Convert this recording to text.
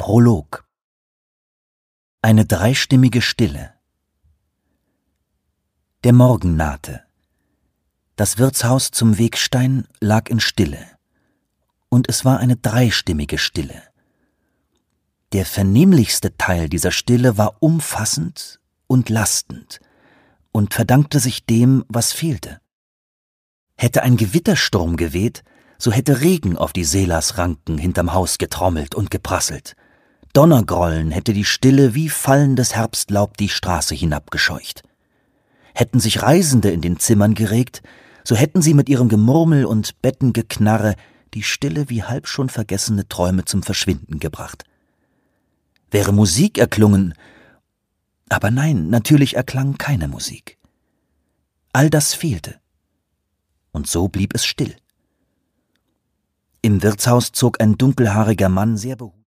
Prolog. Eine dreistimmige Stille. Der Morgen nahte. Das Wirtshaus zum Wegstein lag in Stille. Und es war eine dreistimmige Stille. Der vernehmlichste Teil dieser Stille war umfassend und lastend und verdankte sich dem, was fehlte. Hätte ein Gewittersturm geweht, so hätte Regen auf die Seelasranken hinterm Haus getrommelt und geprasselt. Donnergrollen hätte die Stille wie fallendes Herbstlaub die Straße hinabgescheucht. Hätten sich Reisende in den Zimmern geregt, so hätten sie mit ihrem Gemurmel und Bettengeknarre die Stille wie halb schon vergessene Träume zum Verschwinden gebracht. Wäre Musik erklungen, aber nein, natürlich erklang keine Musik. All das fehlte. Und so blieb es still. Im Wirtshaus zog ein dunkelhaariger Mann sehr behutsam